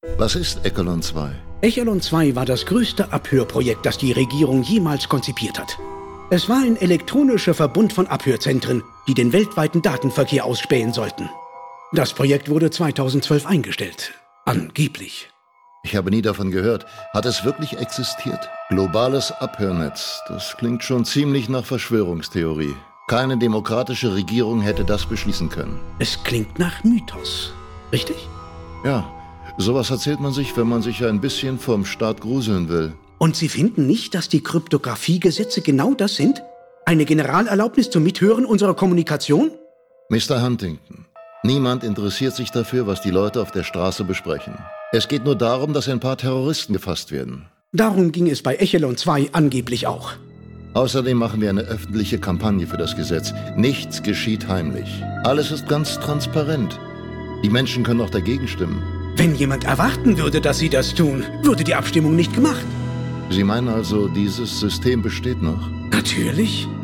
Was ist Echelon 2? Echelon 2 war das größte Abhörprojekt, das die Regierung jemals konzipiert hat. Es war ein elektronischer Verbund von Abhörzentren, die den weltweiten Datenverkehr ausspähen sollten. Das Projekt wurde 2012 eingestellt. Angeblich. Ich habe nie davon gehört. Hat es wirklich existiert? Globales Abhörnetz. Das klingt schon ziemlich nach Verschwörungstheorie. Keine demokratische Regierung hätte das beschließen können. Es klingt nach Mythos. Richtig? Ja, sowas erzählt man sich, wenn man sich ein bisschen vom Staat gruseln will. Und Sie finden nicht, dass die Kryptografiegesetze genau das sind? Eine Generalerlaubnis zum Mithören unserer Kommunikation? Mr. Huntington, niemand interessiert sich dafür, was die Leute auf der Straße besprechen. Es geht nur darum, dass ein paar Terroristen gefasst werden. Darum ging es bei Echelon 2 angeblich auch. Außerdem machen wir eine öffentliche Kampagne für das Gesetz. Nichts geschieht heimlich. Alles ist ganz transparent. Die Menschen können auch dagegen stimmen. Wenn jemand erwarten würde, dass Sie das tun, würde die Abstimmung nicht gemacht. Sie meinen also, dieses System besteht noch? Natürlich.